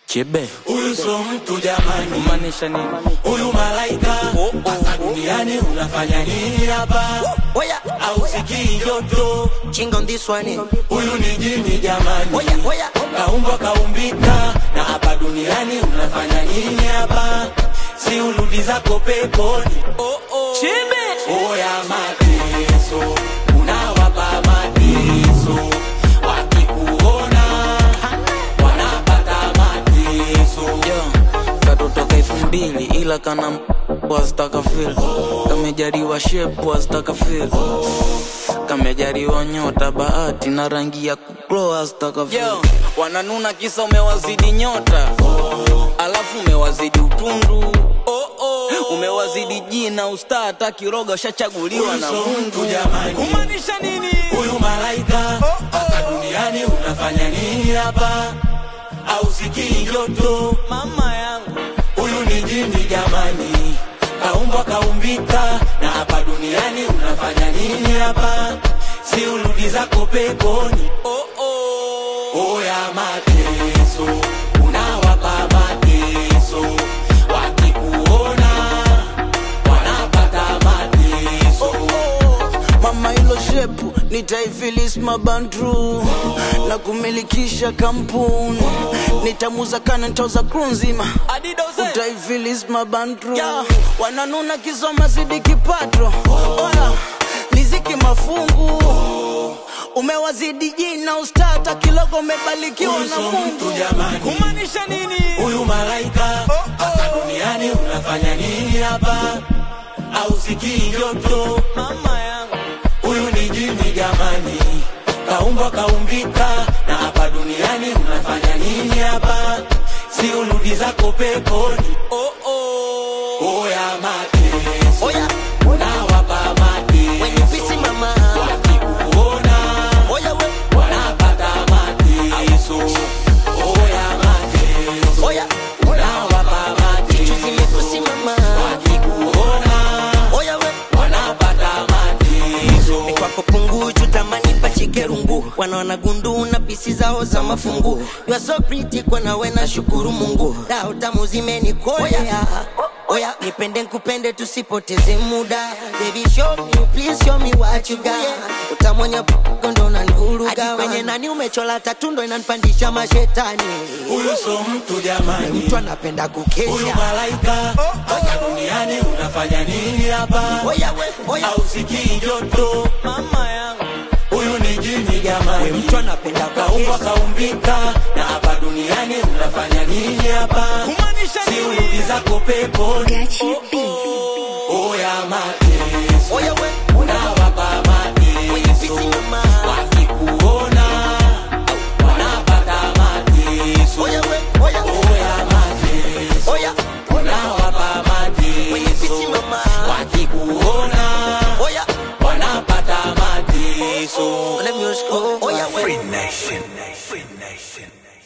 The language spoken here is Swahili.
Chebe huyu so mtu jamani, umanisha nini? Huyu malaika hapa duniani unafanya nini hapa? Oya, au sikii joto? Ching on this one. Huyu ni jini jamani, Oya, kaumbwa kaumbika, na hapa duniani unafanya nini hapa? Si urudi zako peponi. Chebe Oya mateso, unawapa mateso, wakikuona wanapata mateso. yo katotoka 2000 ila kana wazitaka feel kamejariwa shape wazitaka feel kamejariwa nyota bahati na rangi ya kuglow wazitaka feel. Yo wananuna kisa umewazidi nyota, alafu umewazidi utundu, umewazidi jina usta hata kiroga ushachaguliwa na Mungu jamani. Kumanisha nini? Huyu malaika hapa duniani unafanya nini hapa? Au sikii joto? Mama yangu Huyu ni jini jamani, kaumbwa kaumbika, na hapa duniani unafanya nini hapa? Si urudi zako peponi. Oya mateso, unawapa mateso, wakikuona wanapata mateso. mama ilo shepu nitaifilis mabandru na kumilikisha kampuni, nitamuza kana nitauza crew nzima utaifilis mabandru. Wananuna kisoma zidi kipato, oya liziki mafungu, umewazidi jina ustata kilogo umebalikiwa na Mungu. Kumanisha nini? Huyu malaika hapa duniani unafanya nini hapa? Au sikii joto? Mama yangu Huyu ni jini jamani, kaumbwa kaumbika, na hapa duniani unafanya nini hapa? Si urudi zako peponi. Oya mateso, Oya, unawapa mateso, when you busy mama. wakikuona wanapata mateso. Oya mateso, Oya, unawapa mateso, zimekusi mama. wakikuona Oya we, wanapata mateso. kwako pungu chutamani pachike rungu. Wanaona gundu na pisi zao za mafungu. You are so pretty kwa nawe na shukuru Mungu. Dao tamu zimenikoya. Oya, nipende nkupende tusipoteze muda. Baby show me, please show me what you got. Utamonya ndo na nvuruga. Hadi kwenye nani umechola tatundo inanipandisha mashetani. Huyu so mtu jamani, Mtu anapenda huyu kukesha. malaika hapa duniani unafanya nini hapa? Oya we, oya, Au sikii joto? mama yangu Huyu ni jini jamani, mtu anapenda kaumbwa kukesha. kaumbika, na hapa duniani unafanya nini hapa? kumanisha Si nini? urudi zako peponi. Oya mateso, Oya we, unawapa when you busy mateso, mama. wakikuona wanapata mateso. Oya we, oya, Oya mateso, oya, unawapa when you busy mateso, mama. wakikuona Oya, wanapata mateso. let me just go. Oya we. Free Nation.